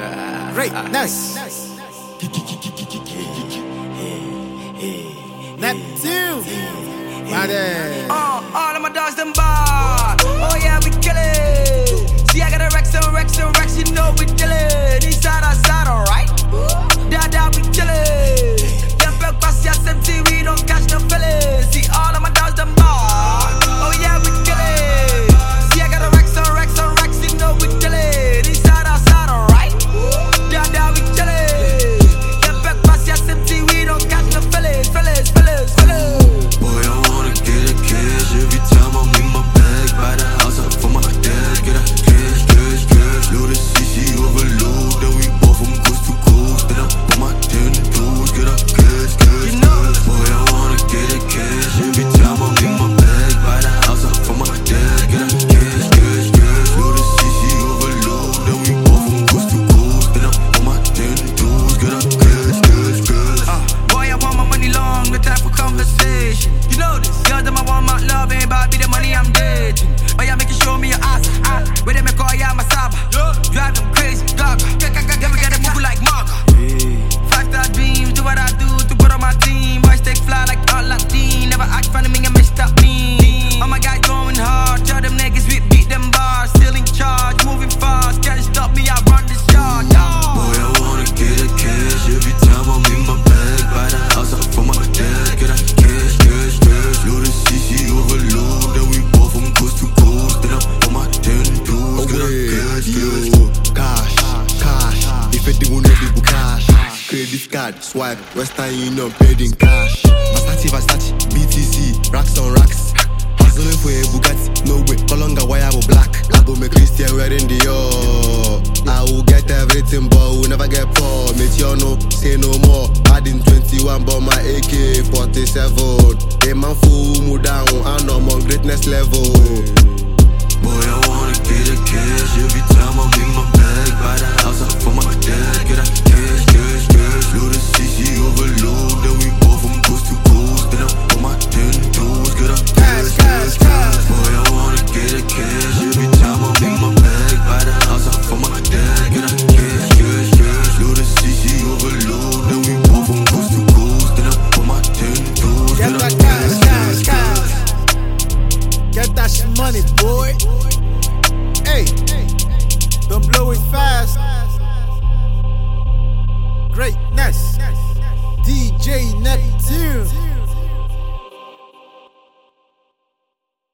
Greatness. Neptune. Body. All of my dogs them bad. Oh yeah, we kill it. See, I got a Rex, you know we chillin'. Inside, outside, alright. Dada, we chillin'. Them black pass ya empty, we don't catch no feelings. See, all of my dogs them bad. Oh yeah, we kill it. See, I got a Rex, you know we chillin'. Inside, outside, alright. Dada, we chillin'. Them black pass ya empty, we don't catch no feelings. Boy, I wanna get a cash every time I'm in my bag. Buy the house up for my dad. Get a cash. Load the CC overload. Then we both from coast to coast. Then I put my 10 toes. Get a cash. Boy, I wanna get a cash every time I'm in my bag. Buy the house up for my dad. Get a cash. Load the CC overload. Then we both from coast to coast. Then I put my 10 toes. Get a cash. Boy, I want my money long, no time for conversation. You know this, girl, them I want my love, ain't about be the money I'm dating. Oh yeah, make you show me your ass, where they make all yeah, my saba. Drive them crazy, dog. Then we gotta move like Marga. 5-star dreams, do what I do to put on my team. Boys take fly like Aladdin, never act funny, me and Mr. Me. Oh my guys going hard, tell them niggas we beat them bars. Still in charge, moving fast, can't stop me, I run this yard. Boy, I wanna get a cash every time I'm in my bag. Buy the house up for my dad. Get a cash. Load the CC overload. Then we both from coast to coast. Then I put my 10 toes. Get a cash. If it don't know people cash. Credit card, swipe, Western Union paid in cash. Versace, BTC, racks on racks. Hustling for a Bugatti, no way. Colonga, why I'm black? I go make Christian wearing the I will get everything, but will never get poor. Meteor say no more. Adding 21, but my AK-47. A man fool, move down, and I'm on greatness level. Boy, I wanna get a cash every time I'm in my bag. Buy the house up for my dad. Get a cash. Load the CC overload. Then we both from coast to coast. Then I put my 10 toes. Get a cash. Boy, I wanna get a cash every time I'm in my bag. Buy the house up for my dad. Get a cash. Load the CC overload. Then we both from coast to coast. Then I put my 10 toes. Get that cash. Get that money, boy. Hey, don't blow it fast. Greatness. DJ Neptune.